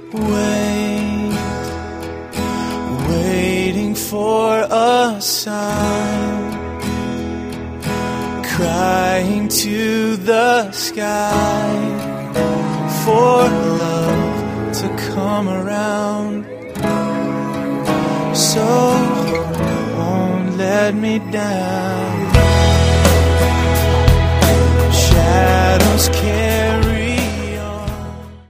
waiting for a sign, crying to the sky for love to come around. So won't let me down. Shadows can't